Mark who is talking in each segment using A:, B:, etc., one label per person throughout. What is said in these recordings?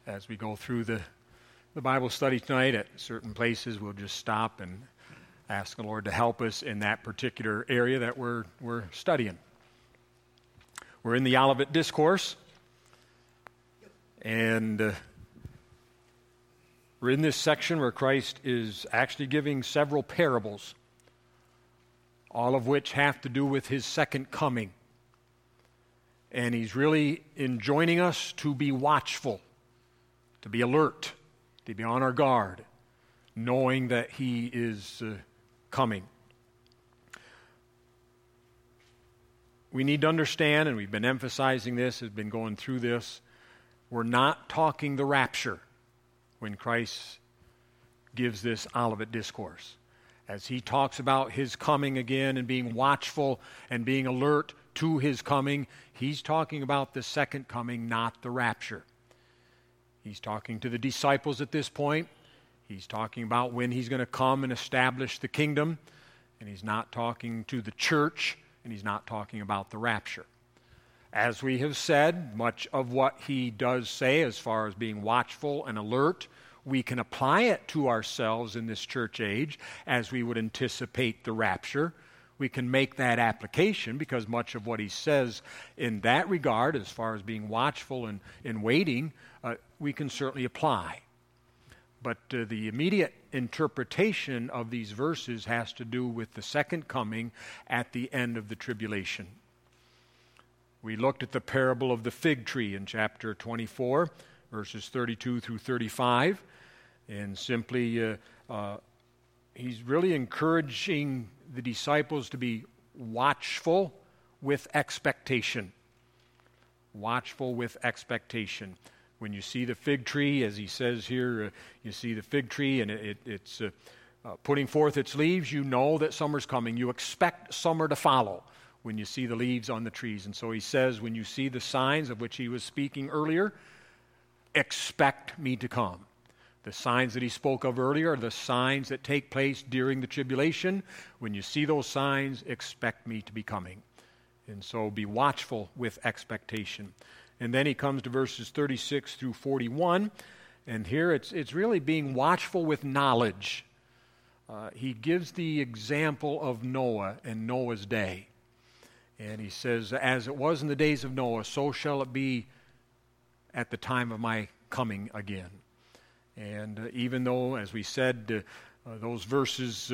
A: as we go through the Bible study tonight, at certain places we'll just stop and ask the Lord to help us in that particular area that we're studying. We're in the Olivet Discourse, and we're in this section where Christ is actually giving several parables, all of which have to do with his second coming. And he's really enjoining us to be watchful, to be alert, to be on our guard, knowing that he is coming. We need to understand, and we've been emphasizing this, have been going through this, we're not talking the rapture when Christ gives this Olivet Discourse. As he talks about his coming again and being watchful and being alert to his coming, he's talking about the second coming, not the rapture. He's talking to the disciples at this point. He's talking about when he's going to come and establish the kingdom. And he's not talking to the church, and he's not talking about the rapture. As we have said, much of what he does say as far as being watchful and alert, we can apply it to ourselves in this church age as we would anticipate the rapture. We can make that application because much of what he says in that regard, as far as being watchful and waiting, we can certainly apply. But the immediate interpretation of these verses has to do with the second coming at the end of the tribulation. We looked at the parable of the fig tree in chapter 24, verses 32 through 35, and simply he's really encouraging the disciples to be watchful with expectation. Watchful with expectation. When you see the fig tree, as he says here, you see the fig tree and it's putting forth its leaves, you know that summer's coming. You expect summer to follow when you see the leaves on the trees. And so he says, when you see the signs of which he was speaking earlier, expect me to come. The signs that he spoke of earlier are the signs that take place during the tribulation. When you see those signs, expect me to be coming. And so be watchful with expectation. And then he comes to verses 36 through 41, and here it's really being watchful with knowledge. He gives the example of Noah and Noah's day. And he says, as it was in the days of Noah, so shall it be at the time of my coming again. And even though, as we said, those verses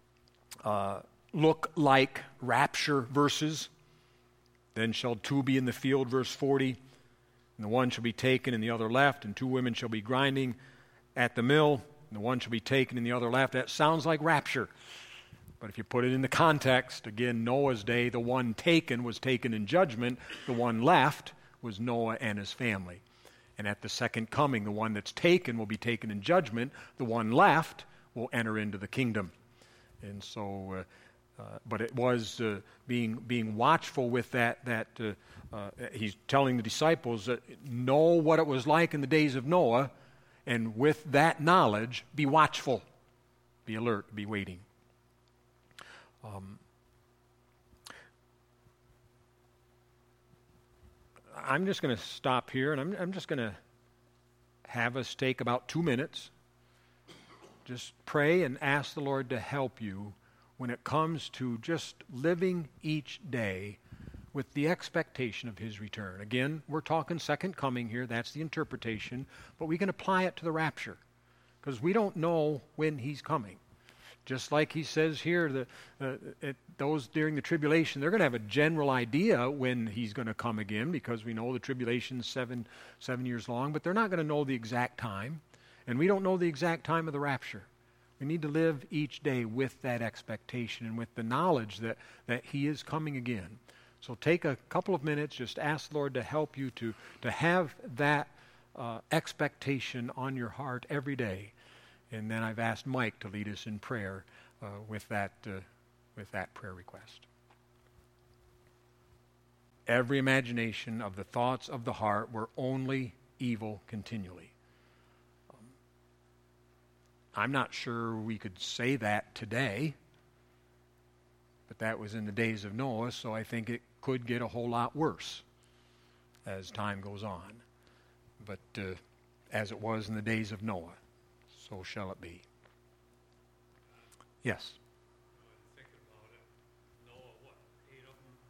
A: look like rapture verses, then shall two be in the field, verse 40, and the one shall be taken and the other left, and two women shall be grinding at the mill, and the one shall be taken and the other left. That sounds like rapture. But if you put it in the context, again, Noah's day, the one taken was taken in judgment. The one left was Noah and his family. And at the second coming, the one that's taken will be taken in judgment. The one left will enter into the kingdom. And so, but it was being watchful with that he's telling the disciples that know what it was like in the days of Noah, and with that knowledge, be watchful, be alert, be waiting. I'm just going to stop here, and I'm just going to have us take about 2 minutes. Just pray and ask the Lord to help you when it comes to just living each day with the expectation of his return. Again, we're talking second coming here. That's the interpretation. But we can apply it to the rapture because we don't know when he's coming. Just like he says here, those during the tribulation, they're going to have a general idea when he's going to come again because we know the tribulation's seven years long, but they're not going to know the exact time. And we don't know the exact time of the rapture. We need to live each day with that expectation and with the knowledge that he is coming again. So take a couple of minutes, just ask the Lord to help you to have that expectation on your heart every day. And then I've asked Mike to lead us in prayer with that prayer request. Every imagination of the thoughts of the heart were only evil continually. I'm not sure we could say that today, but that was in the days of Noah, so I think it could get a whole lot worse as time goes on. But as it was in the days of Noah, so shall it be. Yes?
B: Think about it. Noah, what, 8 of them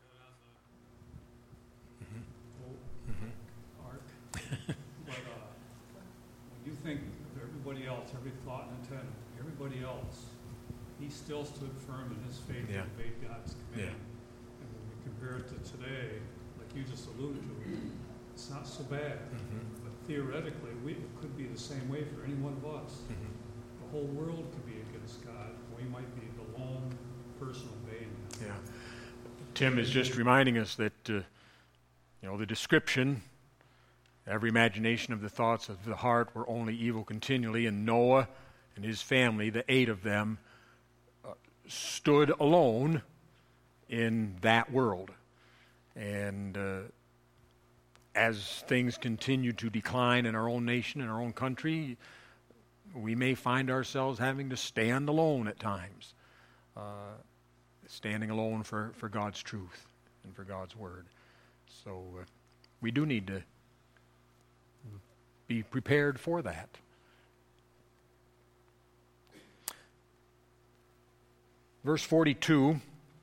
B: got on the ark? But when you think of everybody else, every thought and intent, everybody else, he still stood firm in his faith and obeyed God's command. And when we compare it to today, like you just alluded to, it's not so bad. But theoretically, it could be the same way for any one of us. The whole world could be against God. We might be the lone person obeying Him.
A: Yeah. Tim is just reminding us that, the description, every imagination of the thoughts of the heart were only evil continually, and Noah and his family, the 8 of them, stood alone in that world. And as things continue to decline in our own nation, in our own country, we may find ourselves having to stand alone at times, standing alone for God's truth and for God's word. So we do need to be prepared for that. Verse 42,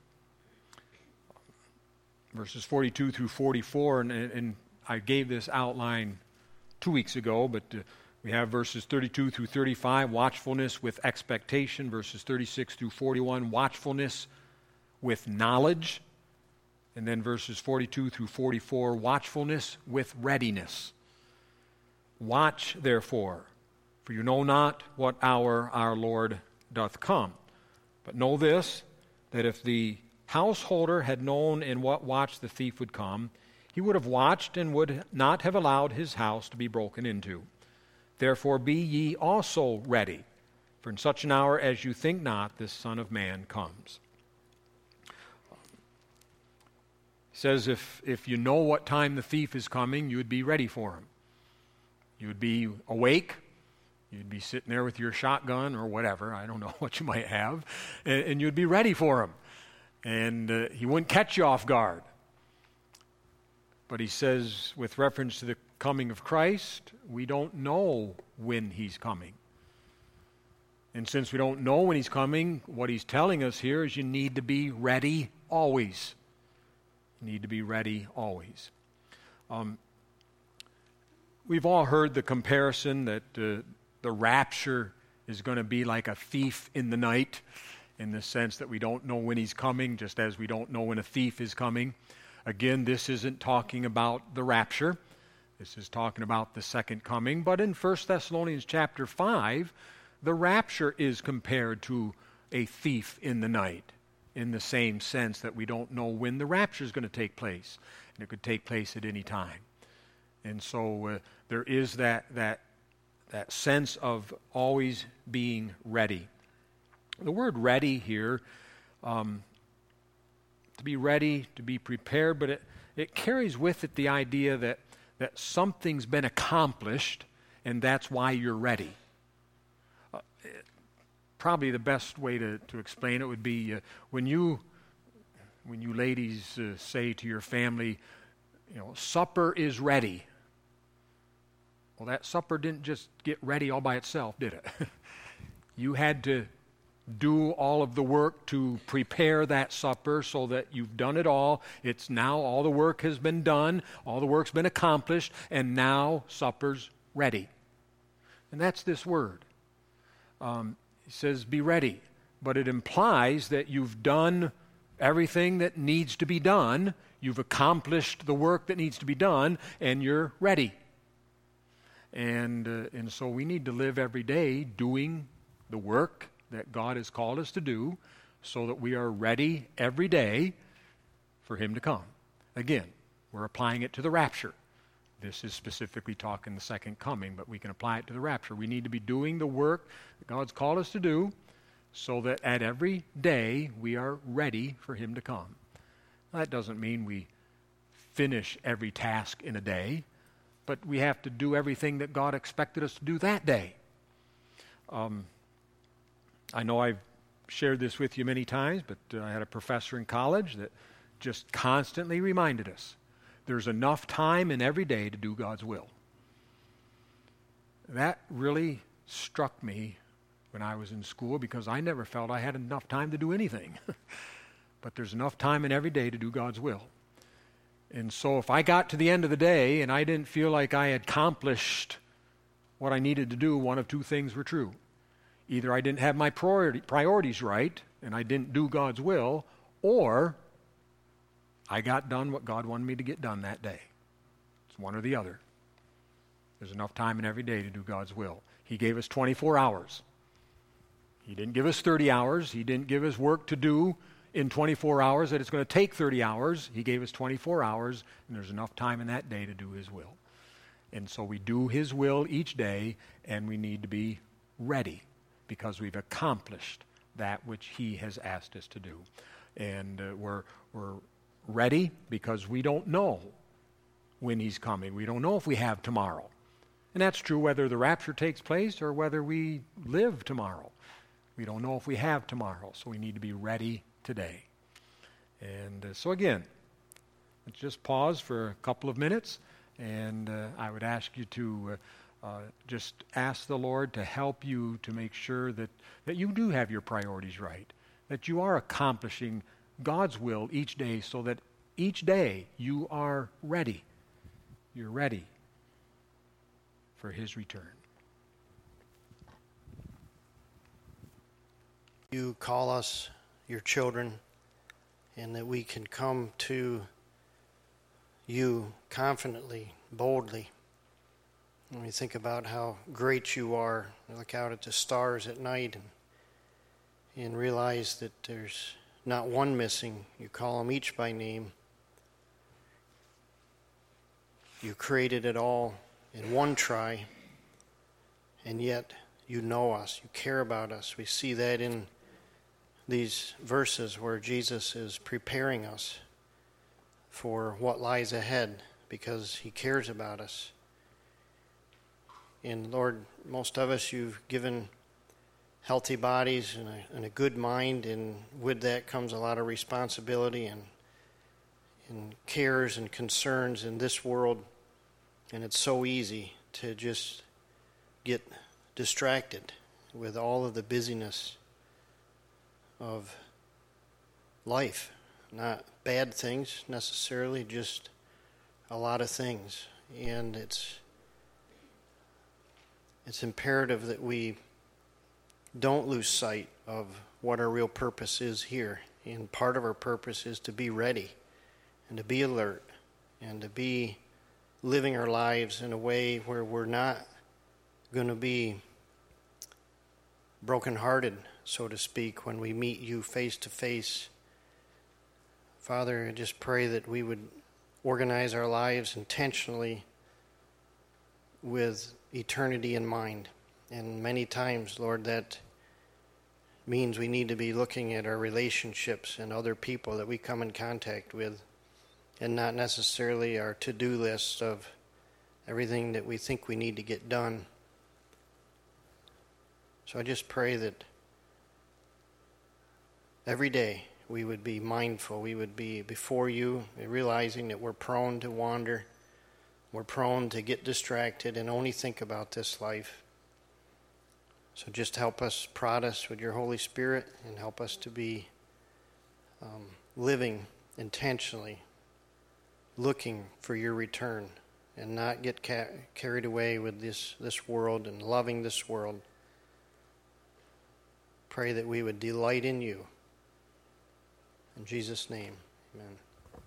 A: verses 42 through 44, and I gave this outline 2 weeks ago, but we have verses 32 through 35, watchfulness with expectation, verses 36 through 41, watchfulness with knowledge, and then verses 42 through 44, watchfulness with readiness. Watch, therefore, for you know not what hour our Lord doth come. But know this, that if the householder had known in what watch the thief would come, he would have watched and would not have allowed his house to be broken into. Therefore be ye also ready, for in such an hour as you think not, the Son of Man comes. He says if you know what time the thief is coming, you would be ready for him. You would be awake. You'd be sitting there with your shotgun or whatever. I don't know what you might have. And you'd be ready for him. And he wouldn't catch you off guard. But he says, with reference to the coming of Christ, we don't know when he's coming. And since we don't know when he's coming, what he's telling us here is you need to be ready always. You need to be ready always. We've all heard the comparison that the rapture is going to be like a thief in the night, in the sense that we don't know when he's coming, just as we don't know when a thief is coming. Again, this isn't talking about the rapture. This is talking about the second coming. But in 1 Thessalonians chapter 5, the rapture is compared to a thief in the night, in the same sense that we don't know when the rapture is going to take place. And it could take place at any time. And so there is that sense of always being ready. The word ready here, to be ready, to be prepared, but it carries with it the idea that something's been accomplished and that's why you're ready. Probably the best way to explain it would be when you ladies say to your family, supper is ready. Well, that supper didn't just get ready all by itself, did it? You had to do all of the work to prepare that supper so that you've done it all. It's now all the work has been done, all the work's been accomplished, and now supper's ready. And that's this word. It says be ready, but it implies that you've done everything that needs to be done, you've accomplished the work that needs to be done, and you're ready. And so we need to live every day doing the work that God has called us to do so that we are ready every day for Him to come. Again, we're applying it to the rapture. This is specifically talking the second coming, but we can apply it to the rapture. We need to be doing the work that God's called us to do so that at every day we are ready for Him to come. That doesn't mean we finish every task in a day, but we have to do everything that God expected us to do that day. I know I've shared this with you many times, but I had a professor in college that just constantly reminded us there's enough time in every day to do God's will. That really struck me when I was in school because I never felt I had enough time to do anything. But there's enough time in every day to do God's will. And so if I got to the end of the day and I didn't feel like I had accomplished what I needed to do, one of two things were true. Either I didn't have my priorities right and I didn't do God's will, or I got done what God wanted me to get done that day. It's one or the other. There's enough time in every day to do God's will. He gave us 24 hours. He didn't give us 30 hours. He didn't give us work to do in 24 hours that it's going to take 30 hours. He gave us 24 hours, and there's enough time in that day to do His will. And so we do His will each day, and we need to be ready because we've accomplished that which He has asked us to do. And we're ready because we don't know when He's coming. We don't know if we have tomorrow. And that's true whether the rapture takes place or whether we live tomorrow. We don't know if we have tomorrow, so we need to be ready today. And so again, let's just pause for a couple of minutes, and I would ask you to just ask the Lord to help you to make sure that you do have your priorities right, that you are accomplishing God's will each day so that each day you are ready. You're ready for His return.
C: You call us your children, and that we can come to you confidently, boldly. When we think about how great you are, we look out at the stars at night and realize that there's not one missing. You call them each by name. You created it all in one try, and yet you know us. You care about us. We see that in these verses where Jesus is preparing us for what lies ahead because He cares about us. And Lord, most of us you've given healthy bodies and a good mind, and with that comes a lot of responsibility and cares and concerns in this world. And it's so easy to just get distracted with all of the busyness of life. Not bad things necessarily, just a lot of things. And it's imperative that we don't lose sight of what our real purpose is here. And part of our purpose is to be ready and to be alert and to be living our lives in a way where we're not going to be brokenhearted, so to speak, when we meet you face to face. Father, I just pray that we would organize our lives intentionally with eternity in mind. And many times, Lord, that means we need to be looking at our relationships and other people that we come in contact with, and not necessarily our to-do list of everything that we think we need to get done. So I just pray that every day we would be mindful, we would be before you, realizing that we're prone to wander, we're prone to get distracted and only think about this life. So just help us, prod us with your Holy Spirit, and help us to be living intentionally, looking for your return, and not get carried away with this world and loving this world. Pray that we would delight in you. In Jesus' name, amen.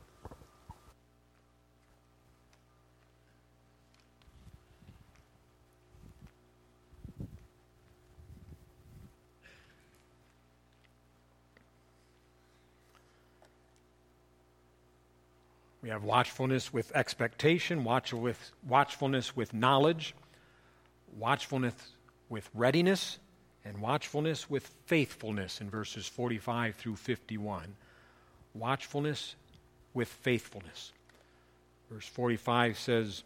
A: We have watchfulness with expectation, watchfulness with knowledge, watchfulness with readiness, and watchfulness with faithfulness in verses 45 through 51. Watchfulness with faithfulness. Verse 45 says,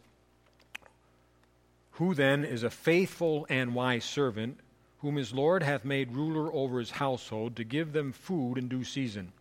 A: "Who then is a faithful and wise servant, whom his Lord hath made ruler over his household, to give them food in due season?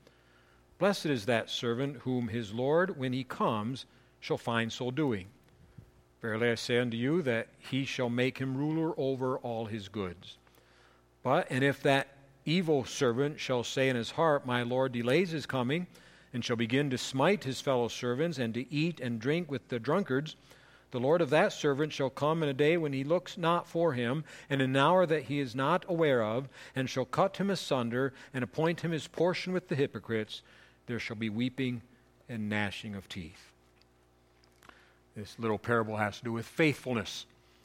A: Blessed is that servant whom his Lord, when he comes, shall find so doing. Verily I say unto you that he shall make him ruler over all his goods. And if that evil servant shall say in his heart, My Lord delays his coming, and shall begin to smite his fellow servants, and to eat and drink with the drunkards, the Lord of that servant shall come in a day when he looks not for him, and in an hour that he is not aware of, and shall cut him asunder, and appoint him his portion with the hypocrites. There shall be weeping and gnashing of teeth. This little parable has to do with faithfulness.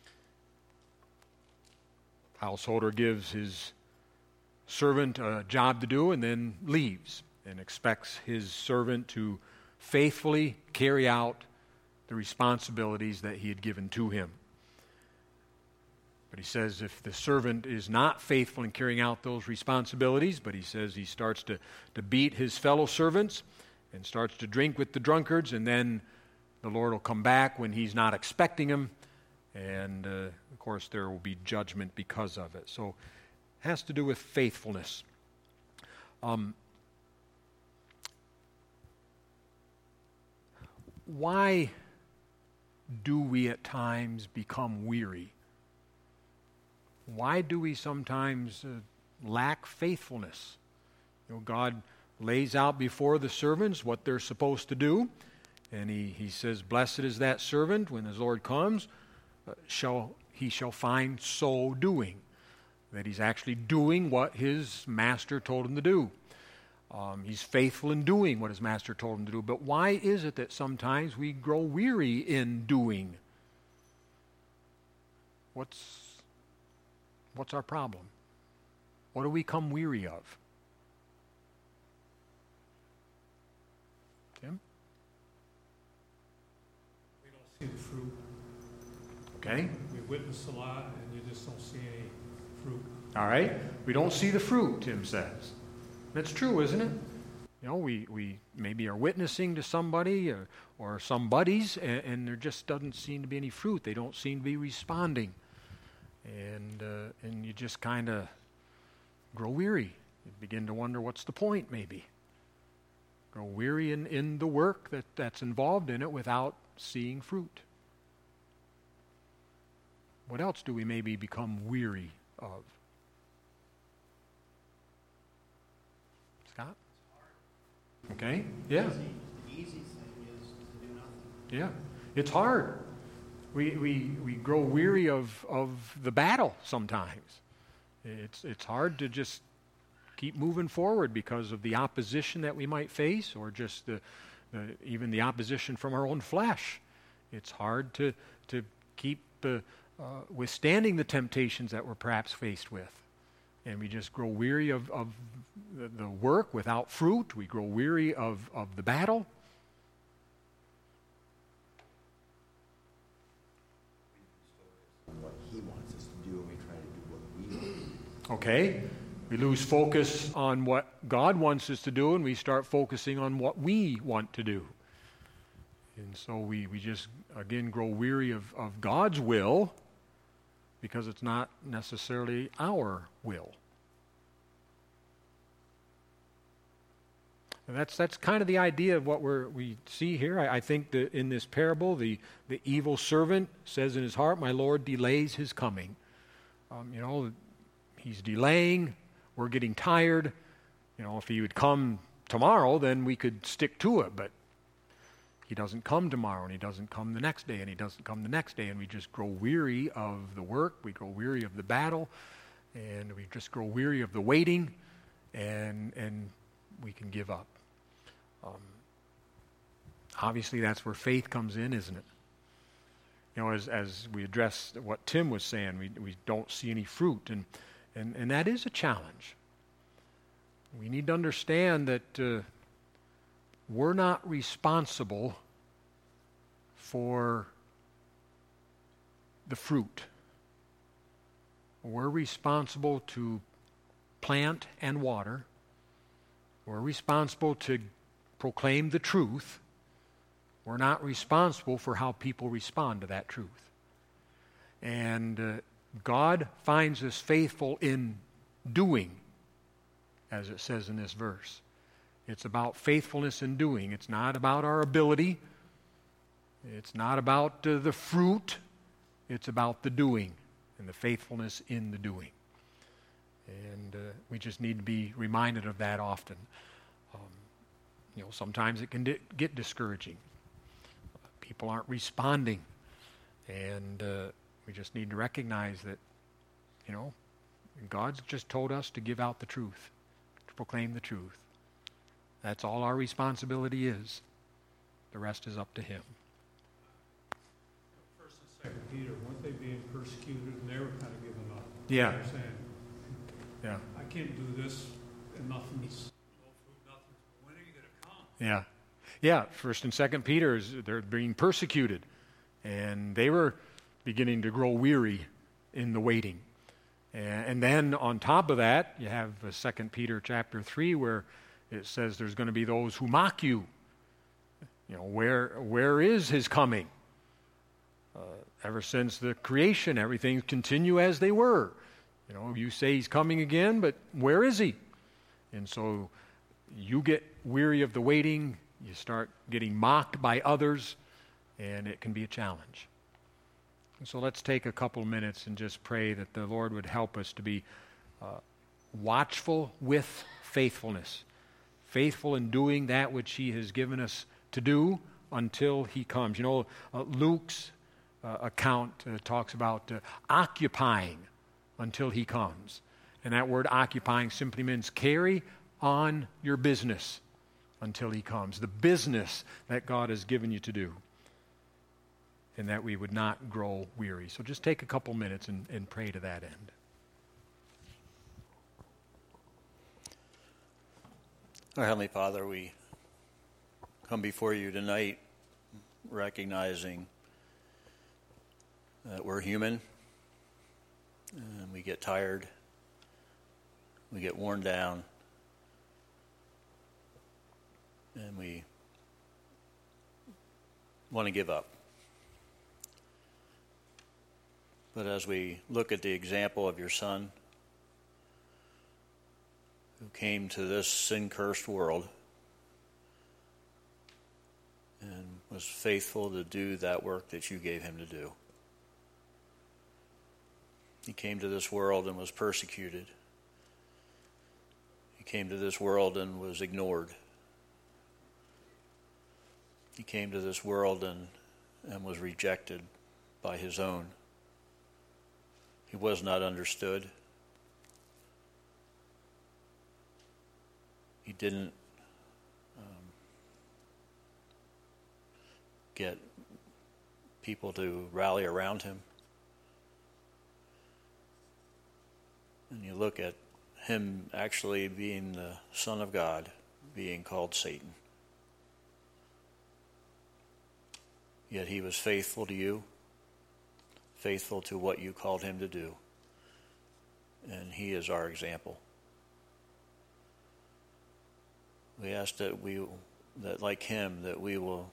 A: Householder gives his servant a job to do and then leaves and expects his servant to faithfully carry out the responsibilities that he had given to him. But he says if the servant is not faithful in carrying out those responsibilities, but he says he starts to beat his fellow servants and starts to drink with the drunkards, and then the Lord will come back when he's not expecting him, and of course there will be judgment because of it. So it has to do with faithfulness. Why do we at times become weary? Why do we sometimes lack faithfulness? God lays out before the servants what they're supposed to do, and he says, Blessed is that servant when his Lord comes, he shall find so doing. That he's actually doing what his master told him to do. He's faithful in doing what his master told him to do. But why is it that sometimes we grow weary in doing? What's our problem? What do we come weary of? Tim?
B: We don't see the fruit.
A: Okay.
B: We witness a lot, and you just don't see any fruit.
A: All right. We don't see the fruit, Tim says. That's true, isn't it? We maybe are witnessing to somebody or some buddies, and there just doesn't seem to be any fruit. They don't seem to be responding. And you just kind of grow weary. You begin to wonder what's the point, maybe. Grow weary in the work that's involved in it without seeing fruit. What else do we maybe become weary of? Scott? Okay, yeah.
C: The easy thing is to do nothing.
A: Yeah, it's hard. We grow weary of the battle sometimes. It's hard to just keep moving forward because of the opposition that we might face, or just even the opposition from our own flesh. It's hard to keep withstanding the temptations that we're perhaps faced with. And we just grow weary of the work without fruit. We grow weary of the battle.
D: What he wants us to do, and we try to do what we want.
A: Okay? We lose focus on what God wants us to do, and we start focusing on what we want to do. And so we just, again, grow weary of God's will, because it's not necessarily our will. And that's kind of the idea of what we see here. I think that in this parable, the evil servant says in his heart, My Lord delays his coming. He's delaying. We're getting tired. If he would come tomorrow, then we could stick to it. But he doesn't come tomorrow, and he doesn't come the next day, and he doesn't come the next day, and we just grow weary of the work. We grow weary of the battle, and we just grow weary of the waiting, and we can give up. Obviously, that's where faith comes in, isn't it? As we address what Tim was saying, we don't see any fruit, and that is a challenge. We need to understand that we're not responsible for the fruit. We're responsible to plant and water. We're responsible to proclaim the truth. We're not responsible for how people respond to that truth. And God finds us faithful in doing, as it says in this verse. It's about faithfulness in doing. It's not about our ability. It's not about the fruit. It's about the doing and the faithfulness in the doing. And we just need to be reminded of that often. Sometimes it can get discouraging. People aren't responding. And we just need to recognize that, God's just told us to give out the truth, to proclaim the truth. That's all our responsibility is. The rest is up to Him.
B: First and Second Peter, weren't they being persecuted and they were kind of giving up?
A: Yeah.
B: They're saying,
A: Yeah.
B: I can't do this and nothing's, no fruit, nothing's, when are you going to come?
A: Yeah. Yeah, First and Second Peter, they're being persecuted. And they were beginning to grow weary in the waiting. And then on top of that, you have 2 Peter chapter 3 where it says there's going to be those who mock you. Where is His coming? Ever since the creation, everything continue as they were. You say He's coming again, but where is He? And so you get weary of the waiting, you start getting mocked by others, and it can be a challenge. And so let's take a couple minutes and just pray that the Lord would help us to be watchful with faithfulness, faithful in doing that which He has given us to do until He comes. Luke's account talks about occupying until He comes. And that word occupying simply means carry on your business until He comes, the business that God has given you to do, and that we would not grow weary. So just take a couple minutes and pray to that end.
E: Our Heavenly Father, we come before You tonight recognizing that we're human and we get tired, we get worn down, and we want to give up. But as we look at the example of Your Son, who came to this sin-cursed world and was faithful to do that work that You gave Him to do. He came to this world and was persecuted. He came to this world and was ignored. He came to this world and was rejected by His own. He was not understood. He didn't get people to rally around Him. And you look at Him actually being the Son of God, being called Satan. Yet He was faithful to You, faithful to what You called Him to do. And He is our example. We ask that like Him, that we will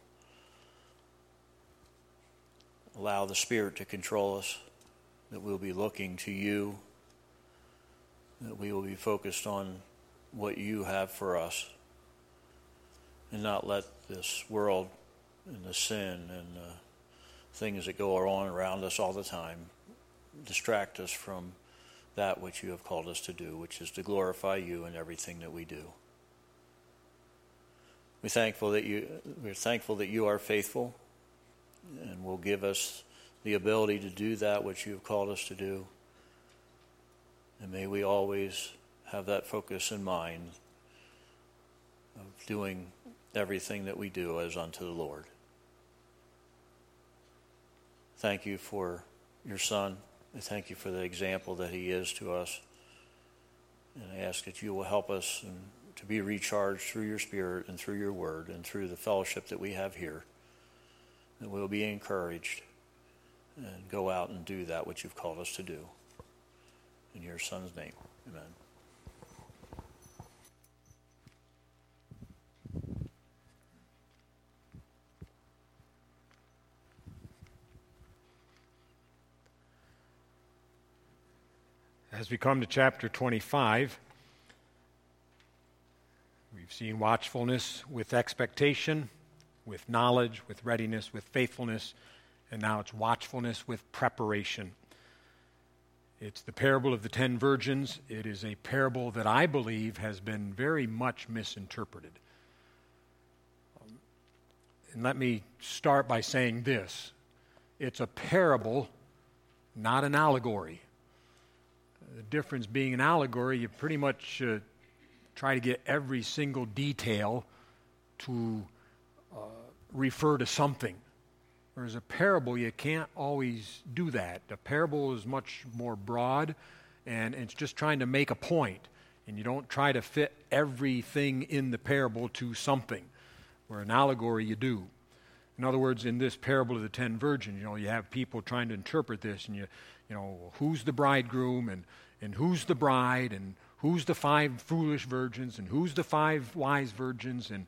E: allow the Spirit to control us, that we'll be looking to You, that we will be focused on what You have for us, and not let this world and the sin and the things that go on around us all the time distract us from that which You have called us to do, which is to glorify You in everything that we do. We're thankful that You are faithful and will give us the ability to do that which You have called us to do. And may we always have that focus in mind of doing everything that we do as unto the Lord. Thank You for Your Son. I thank You for the example that He is to us. And I ask that You will help us to be recharged through Your Spirit and through Your Word and through the fellowship that we have here, that we'll be encouraged and go out and do that which You've called us to do. In Your Son's name, amen.
A: As we come to chapter 25, we've seen watchfulness with expectation, with knowledge, with readiness, with faithfulness, and now it's watchfulness with preparation. It's the parable of the 10 virgins. It is a parable that I believe has been very much misinterpreted. And let me start by saying this. It's a parable, not an allegory. The difference being an allegory, you pretty much try to get every single detail to refer to something. Whereas a parable, you can't always do that. A parable is much more broad, and it's just trying to make a point. And you don't try to fit everything in the parable to something, where an allegory you do. In other words, in this parable of the 10 virgins, you have people trying to interpret this, and who's the bridegroom, and who's the bride, and who's the 5 foolish virgins, and who's the 5 wise virgins, and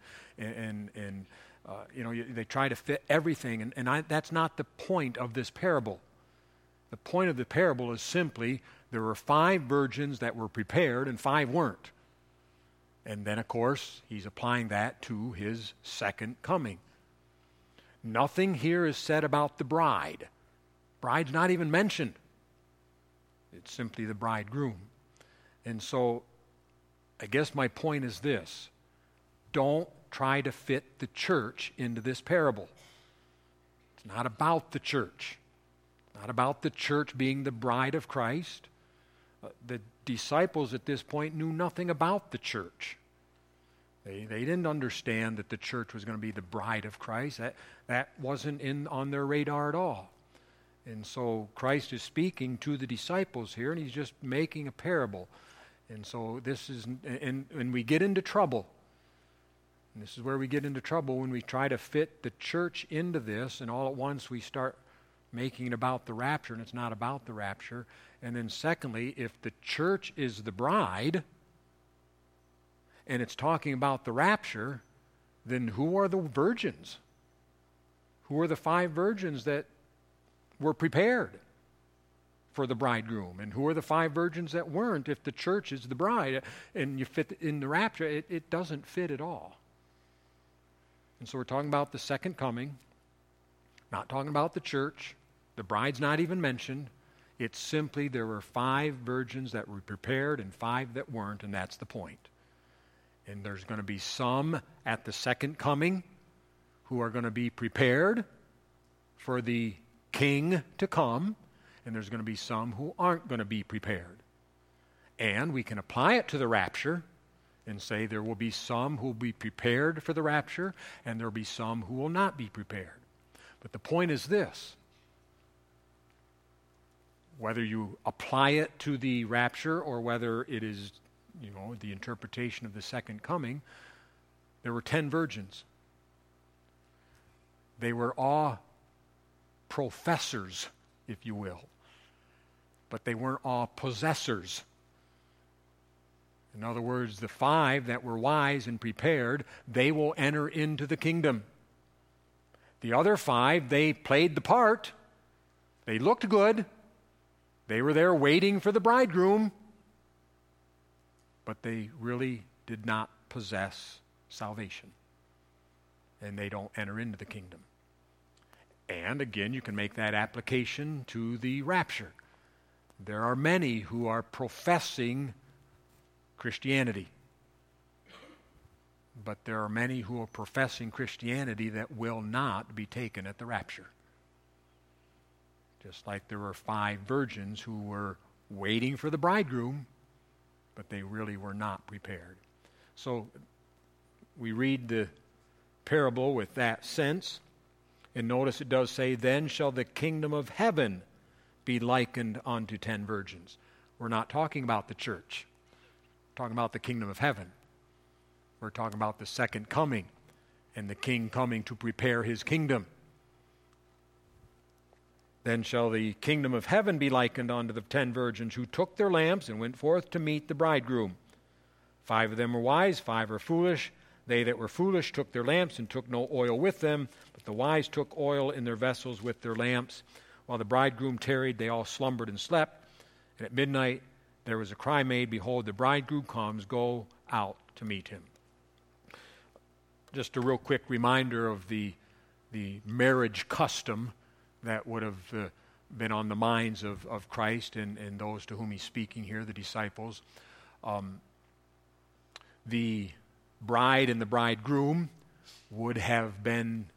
A: they try to fit everything, and that's not the point of this parable. The point of the parable is simply there were 5 virgins that were prepared and 5 weren't. And then, of course, he's applying that to his second coming. Nothing here is said about the bride. Bride's not even mentioned. It's simply the bridegroom. And so, I guess my point is this. Don't try to fit the church into this parable. It's not about the church. It's not about the church being the bride of Christ. The disciples at this point knew nothing about the church. They didn't understand that the church was going to be the bride of Christ. That wasn't on their radar at all. And so Christ is speaking to the disciples here, and he's just making a parable. And so this is, and we get into trouble. And this is where we get into trouble when we try to fit the church into this, and all at once we start making it about the rapture, and it's not about the rapture. And then secondly, if the church is the bride, and it's talking about the rapture, then who are the virgins? Who are the 5 virgins that were prepared for the bridegroom? And who are the 5 virgins that weren't if the church is the bride? And you fit in the rapture, it doesn't fit at all. And so we're talking about the second coming, not talking about the church. The bride's not even mentioned. It's simply there were 5 virgins that were prepared and 5 that weren't, and that's the point. And there's going to be some at the second coming who are going to be prepared for the king to come, and there's going to be some who aren't going to be prepared. And we can apply it to the rapture and say there will be some who will be prepared for the rapture, and there will be some who will not be prepared. But the point is this. Whether you apply it to the rapture or whether it is, the interpretation of the second coming, there were 10 virgins. They were all professors, if you will, but they weren't all possessors. In other words, the 5 that were wise and prepared, they will enter into the kingdom. The other 5, they played the part. They looked good. They were there waiting for the bridegroom. But they really did not possess salvation. And they don't enter into the kingdom. And again, you can make that application to the rapture. There are many who are professing Christianity. But there are many who are professing Christianity that will not be taken at the rapture. Just like there were 5 virgins who were waiting for the bridegroom, but they really were not prepared. So we read the parable with that sense, and notice it does say, "Then shall the kingdom of heaven be likened unto 10 virgins." We're not talking about the church. We're talking about the kingdom of heaven. We're talking about the second coming and the king coming to prepare his kingdom. "Then shall the kingdom of heaven be likened unto the 10 virgins who took their lamps and went forth to meet the bridegroom. 5 of them were wise, 5 were foolish. They that were foolish took their lamps and took no oil with them, but the wise took oil in their vessels with their lamps. While the bridegroom tarried, they all slumbered and slept. And at midnight there was a cry made, Behold, the bridegroom comes, go out to meet him." just a real quick reminder of the marriage custom that would have been on the minds of Christ and those to whom he's speaking here, the disciples. The bride and the bridegroom would have been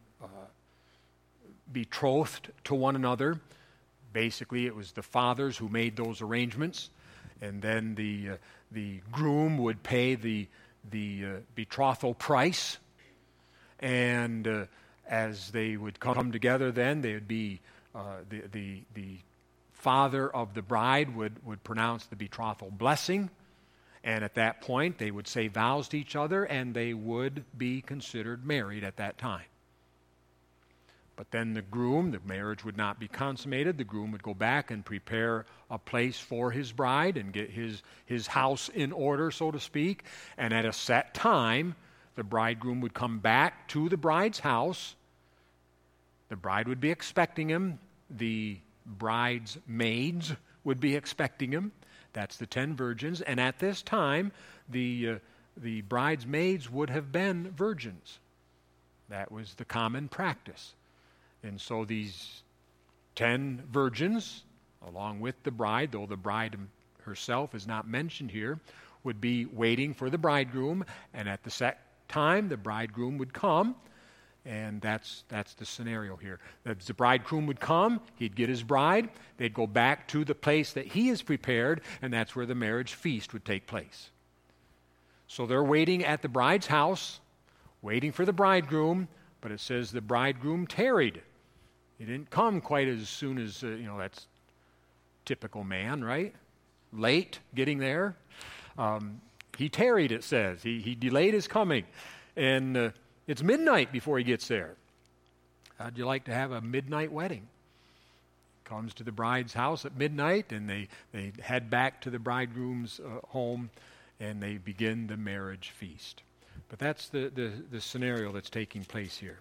A: betrothed to one another. Basically, it was the fathers who made those arrangements, and then the groom would pay the betrothal price, and as they would come together, then they would be the father of the bride would pronounce the betrothal blessing, and at that point they would say vows to each other, and they would be considered married at that time. But then the marriage would not be consummated. The groom would go back and prepare a place for his bride and get his house in order, so to speak. And at a set time, the bridegroom would come back to the bride's house. The bride would be expecting him. The bride's maids would be expecting him. That's the 10 virgins. And at this time, the bride's maids would have been virgins. That was the common practice. And so these 10 virgins, along with the bride, though the bride herself is not mentioned here, would be waiting for the bridegroom, and at the set time, the bridegroom would come, and that's the scenario here. The bridegroom would come, he'd get his bride, they'd go back to the place that he has prepared, and that's where the marriage feast would take place. So they're waiting at the bride's house, waiting for the bridegroom, but it says the bridegroom tarried. He didn't come quite as soon as, that's typical man, right? Late getting there. He tarried, it says. He delayed his coming. And it's midnight before he gets there. How'd you like to have a midnight wedding? Comes to the bride's house at midnight, and they head back to the bridegroom's home, and they begin the marriage feast. But that's the scenario that's taking place here.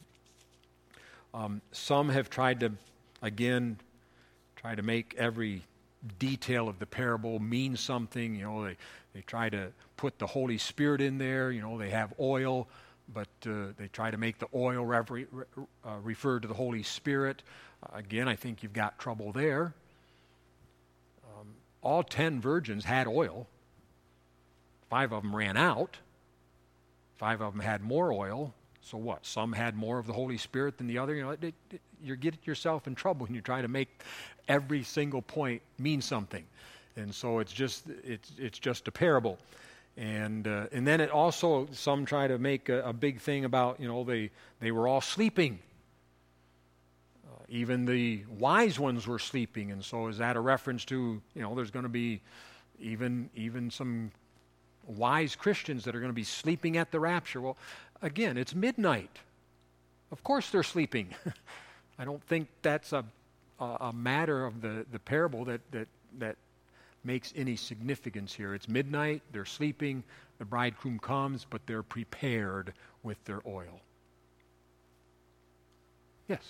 A: Some have tried to make every detail of the parable mean something. They try to put the Holy Spirit in there. They have oil, but they try to make the oil refer to the Holy Spirit. Again, I think you've got trouble there. All 10 virgins had oil. 5 of them ran out. 5 of them had more oil. So what? Some had more of the Holy Spirit than the other. You get yourself in trouble when you try to make every single point mean something. And so it's just a parable. And then it also, some try to make a big thing about, they were all sleeping. Even the wise ones were sleeping. And so is that a reference to, there's going to be even some wise Christians that are going to be sleeping at the rapture? Well, again, it's midnight. Of course they're sleeping. I don't think that's a matter of the parable that makes any significance here. It's midnight, they're sleeping, the bridegroom comes, but they're prepared with their oil. Yes?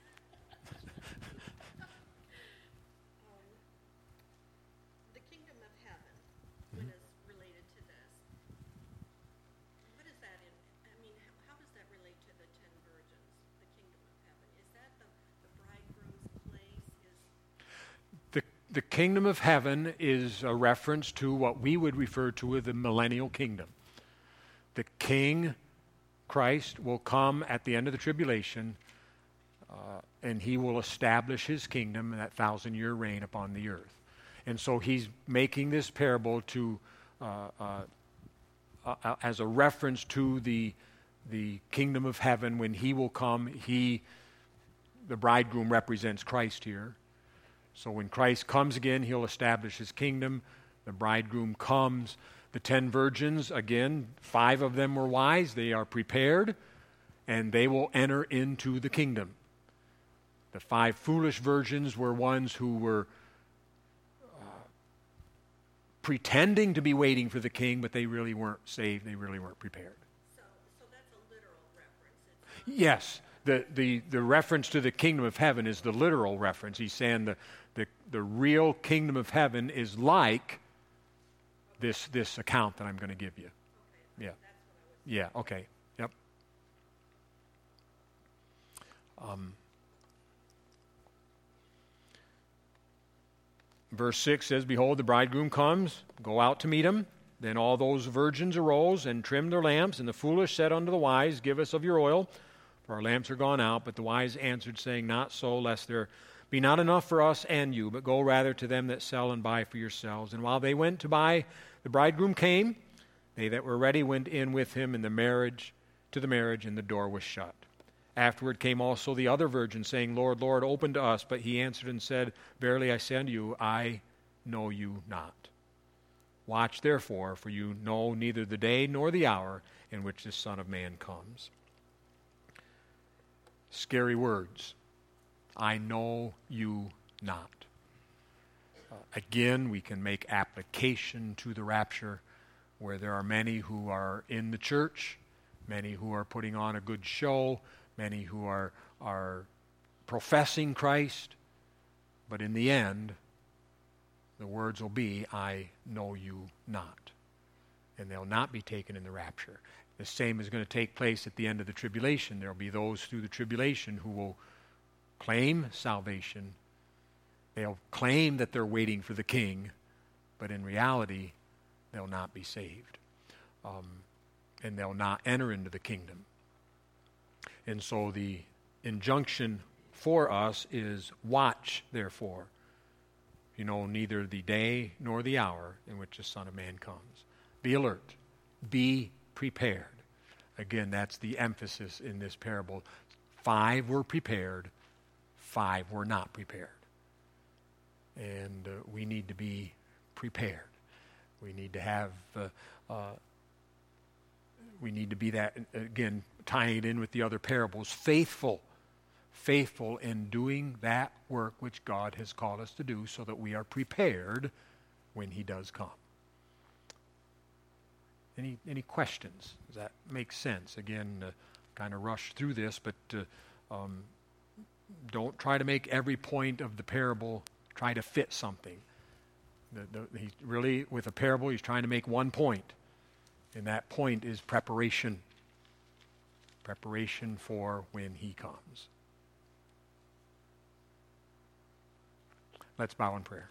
F: The kingdom of heaven, when it's related to this, what is that in? I mean, how does that relate to the 10 virgins, the kingdom of heaven? Is that the bridegroom's place?
A: The kingdom of heaven is a reference to what we would refer to as the millennial kingdom. The King, Christ, will come at the end of the tribulation, and he will establish his kingdom and that 1,000-year reign upon the earth. And so he's making this parable to as a reference to the kingdom of heaven when he will come. The bridegroom represents Christ here. So when Christ comes again, he'll establish his kingdom. The bridegroom comes. The 10 virgins, again, 5 of them were wise. They are prepared, and they will enter into the kingdom. The 5 foolish virgins were ones who were pretending to be waiting for the king, but they really weren't saved. They really weren't prepared.
F: So that's a literal reference.
A: Yes. The reference to the kingdom of heaven is the literal reference. He's saying the real kingdom of heaven is like this account that I'm going to give you.
F: Okay.
A: Yeah.
F: That's what I was
A: Yeah, okay. Yep. Verse 6 says, "Behold, the bridegroom comes, go out to meet him. Then all those virgins arose and trimmed their lamps, and the foolish said unto the wise, Give us of your oil, for our lamps are gone out. But the wise answered, saying, Not so, lest there be not enough for us and you, but go rather to them that sell and buy for yourselves. And while they went to buy, the bridegroom came. They that were ready went in with him to the marriage, and the door was shut. Afterward came also the other virgins, saying, Lord, Lord, open to us. But he answered and said, Verily I say unto you, I know you not. Watch therefore, for you know neither the day nor the hour in which the Son of Man comes." Scary words. I know you not. Again, we can make application to the rapture where there are many who are in the church, many who are putting on a good show, many who are professing Christ, but in the end, the words will be, I know you not. And they'll not be taken in the rapture. The same is going to take place at the end of the tribulation. There will be those through the tribulation who will claim salvation. They'll claim that they're waiting for the king, but in reality, they'll not be saved. And they'll not enter into the kingdom. And so the injunction for us is, watch, therefore. You know neither the day nor the hour in which the Son of Man comes. Be alert. Be prepared. Again, that's the emphasis in this parable. 5 were prepared. 5 were not prepared. And we need to be prepared. We need to have, we need to be that, again, tying it in with the other parables, faithful in doing that work which God has called us to do so that we are prepared when he does come. Any questions? Does that make sense? Again, kind of rush through this, but don't try to make every point of the parable try to fit something. He really, with a parable, he's trying to make one point, and that point is preparation. Preparation for when he comes. Let's bow in prayer.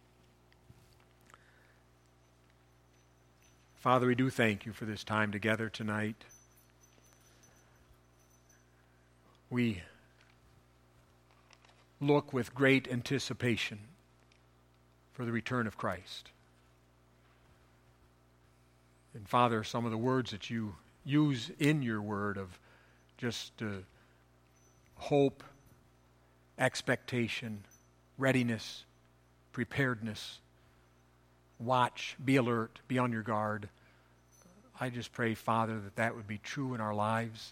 A: Father, we do thank you for this time together tonight. We look with great anticipation for the return of Christ. And Father, some of the words that you use in your word of just hope, expectation, readiness, preparedness, watch, be alert, be on your guard. I just pray, Father, that that would be true in our lives.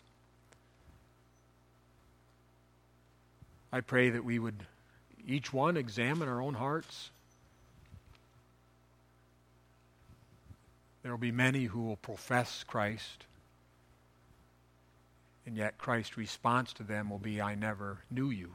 A: I pray that we would each one examine our own hearts. There will be many who will profess Christ, and yet Christ's response to them will be, I never knew you.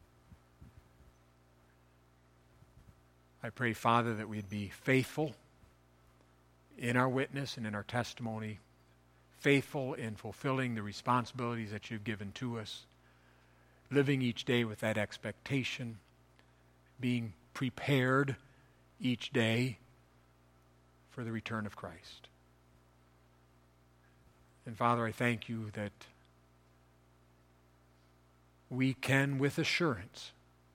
A: I pray, Father, that we'd be faithful in our witness and in our testimony, faithful in fulfilling the responsibilities that you've given to us, living each day with that expectation, being prepared each day for the return of Christ. And Father, I thank you that we can with assurance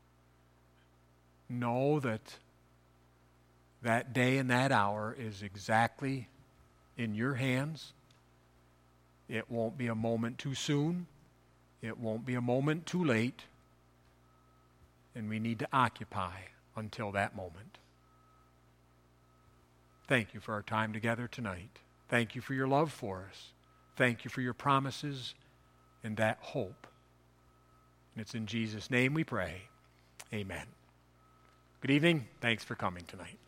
A: know that that day and that hour is exactly in your hands. It won't be a moment too soon. It won't be a moment too late. And we need to occupy until that moment. Thank you for our time together tonight. Thank you for your love for us. Thank you for your promises and that hope. And it's in Jesus' name we pray. Amen. Good evening. Thanks for coming tonight.